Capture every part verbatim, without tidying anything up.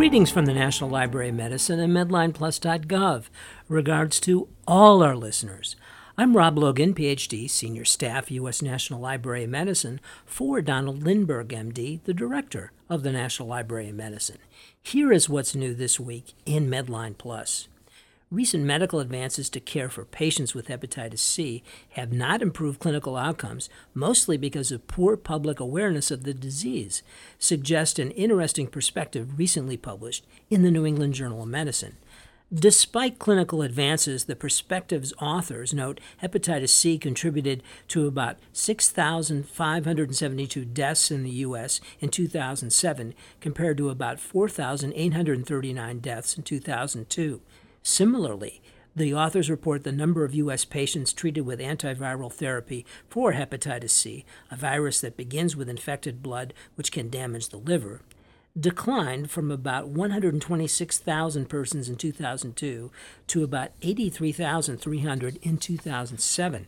Greetings from the National Library of Medicine and Medline Plus dot gov. Regards to all our listeners. I'm Rob Logan, P H D, Senior Staff, U S National Library of Medicine, for Donald Lindbergh, M D, the Director of the National Library of Medicine. Here is what's new this week in Medline Plus. Recent medical advances to care for patients with hepatitis C have not improved clinical outcomes, mostly because of poor public awareness of the disease, suggest an interesting perspective recently published in the New England Journal of Medicine. Despite clinical advances, the perspective's authors note hepatitis C contributed to about six thousand five hundred seventy-two deaths in the U S in two thousand seven, compared to about four thousand eight hundred thirty-nine deaths in two thousand two. Similarly, the authors report the number of U S patients treated with antiviral therapy for hepatitis C, a virus that begins with infected blood which can damage the liver, declined from about one hundred twenty-six thousand persons in two thousand two to about eighty-three thousand three hundred in two thousand seven.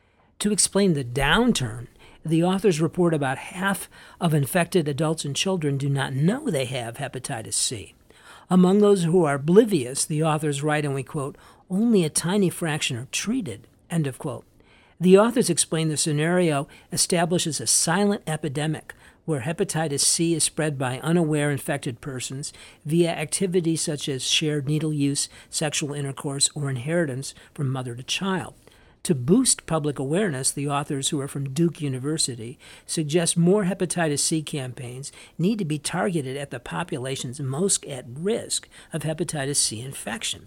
To explain the downturn, the authors report about half of infected adults and children do not know they have hepatitis C. Among those who are oblivious, the authors write, and we quote, only a tiny fraction are treated, end of quote. The authors explain the scenario establishes a silent epidemic where hepatitis C is spread by unaware infected persons via activities such as shared needle use, sexual intercourse, or inheritance from mother to child. To boost public awareness, the authors, who are from Duke University, suggest more hepatitis C campaigns need to be targeted at the populations most at risk of hepatitis C infection.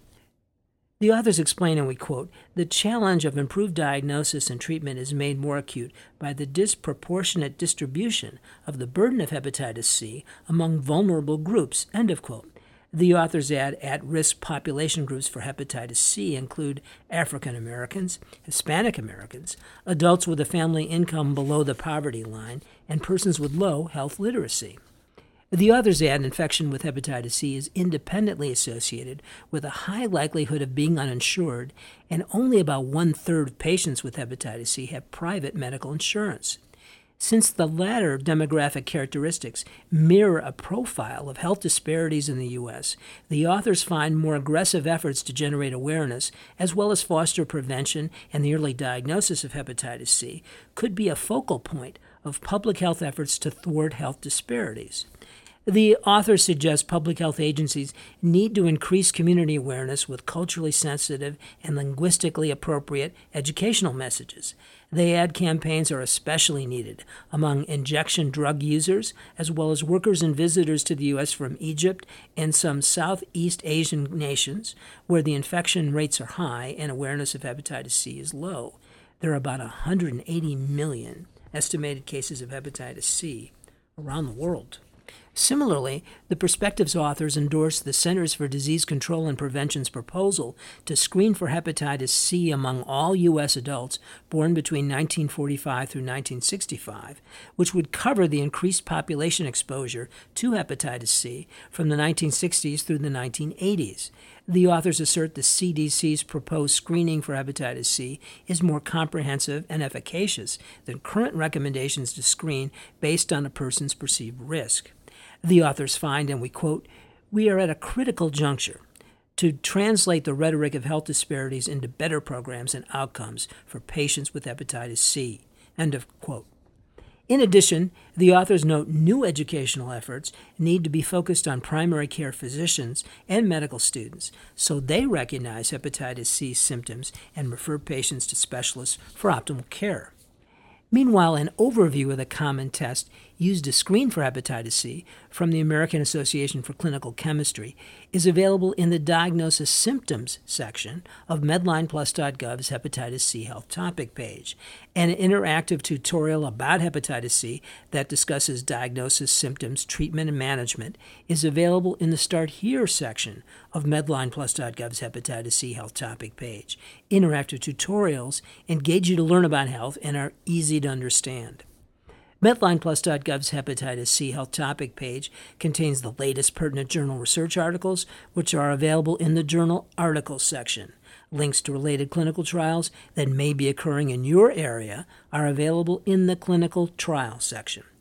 The authors explain, and we quote, the challenge of improved diagnosis and treatment is made more acute by the disproportionate distribution of the burden of hepatitis C among vulnerable groups, end of quote. The authors add at-risk population groups for hepatitis C include African Americans, Hispanic Americans, adults with a family income below the poverty line, and persons with low health literacy. The authors add infection with hepatitis C is independently associated with a high likelihood of being uninsured, and only about one-third of patients with hepatitis C have private medical insurance. Since the latter demographic characteristics mirror a profile of health disparities in the U S, the authors find more aggressive efforts to generate awareness, as well as foster prevention and the early diagnosis of hepatitis C, could be a focal point of public health efforts to thwart health disparities. The authors suggest public health agencies need to increase community awareness with culturally sensitive and linguistically appropriate educational messages. They add campaigns are especially needed among injection drug users, as well as workers and visitors to the U S from Egypt and some Southeast Asian nations, where the infection rates are high and awareness of hepatitis C is low. There are about one hundred eighty million estimated cases of hepatitis C around the world. Similarly, the Perspectives authors endorse the Centers for Disease Control and Prevention's proposal to screen for hepatitis C among all U S adults born between nineteen forty-five through nineteen sixty-five, which would cover the increased population exposure to hepatitis C from the nineteen sixties through the nineteen eighties. The authors assert the C D C's proposed screening for hepatitis C is more comprehensive and efficacious than current recommendations to screen based on a person's perceived risk. The authors find, and we quote, we are at a critical juncture to translate the rhetoric of health disparities into better programs and outcomes for patients with hepatitis C, end of quote. In addition, the authors note new educational efforts need to be focused on primary care physicians and medical students, so they recognize hepatitis C symptoms and refer patients to specialists for optimal care. Meanwhile, an overview of the common test used to screen for hepatitis C from the American Association for Clinical Chemistry is available in the Diagnosis Symptoms section of Medline Plus dot gov's Hepatitis C Health Topic page. An interactive tutorial about hepatitis C that discusses diagnosis, symptoms, treatment, and management is available in the Start Here section of Medline Plus dot gov's Hepatitis C Health Topic page. Interactive tutorials engage you to learn about health and are easy to understand. Medline Plus dot gov's Hepatitis C Health Topic page contains the latest pertinent journal research articles, which are available in the Journal Articles section. Links to related clinical trials that may be occurring in your area are available in the Clinical Trial section.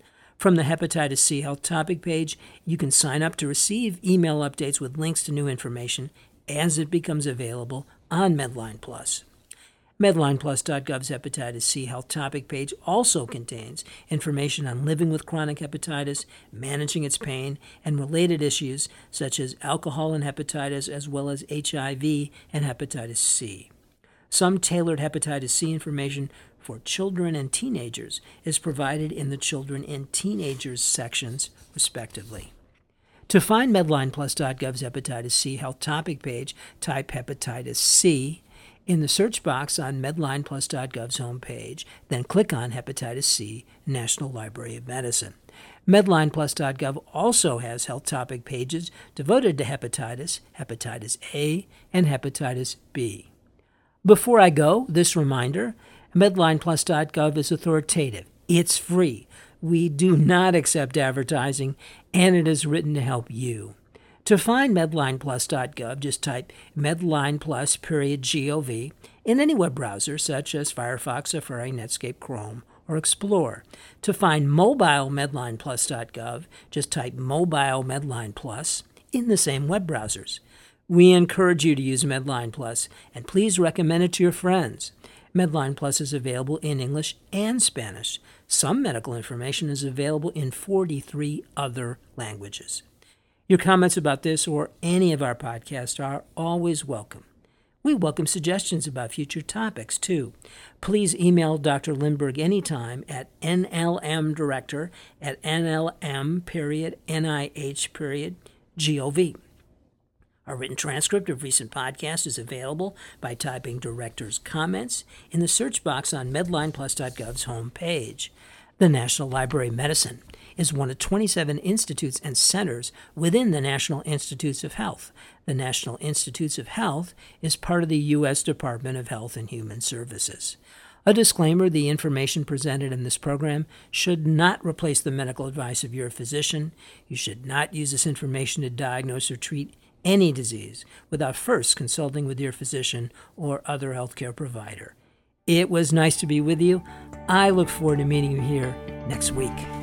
From the Hepatitis C Health Topic page, you can sign up to receive email updates with links to new information as it becomes available on Medline Plus. Medline Plus dot gov's Hepatitis C Health Topic page also contains information on living with chronic hepatitis, managing its pain, and related issues such as alcohol and hepatitis, as well as H I V and hepatitis C. Some tailored hepatitis C information for children and teenagers is provided in the Children and Teenagers sections, respectively. To find Medline Plus dot gov's Hepatitis C Health Topic page, type Hepatitis C in the search box on Medline Plus dot gov's homepage, then click on Hepatitis C, National Library of Medicine. Medline Plus dot gov also has health topic pages devoted to hepatitis, hepatitis A, and hepatitis B. Before I go, this reminder, Medline Plus dot gov is authoritative. It's free. We do not accept advertising, and it is written to help you. To find Medline Plus dot gov, just type Medline Plus period gov in any web browser such as Firefox, Safari, Netscape, Chrome, or Explorer. To find mobile Medline Plus dot gov, just type Mobile Medline Plus in the same web browsers. We encourage you to use Medline Plus, and please recommend it to your friends. Medline Plus is available in English and Spanish. Some medical information is available in forty-three other languages. Your comments about this or any of our podcasts are always welcome. We welcome suggestions about future topics, too. Please email Doctor Lindberg anytime at nlmdirector at nlm period nih period gov. A written transcript of recent podcasts is available by typing Director's Comments in the search box on Medline Plus dot gov's homepage. The National Library of Medicine is one of twenty-seven institutes and centers within the National Institutes of Health. The National Institutes of Health is part of the U S Department of Health and Human Services. A disclaimer, the information presented in this program should not replace the medical advice of your physician. You should not use this information to diagnose or treat any disease without first consulting with your physician or other healthcare provider. It was nice to be with you. I look forward to meeting you here next week.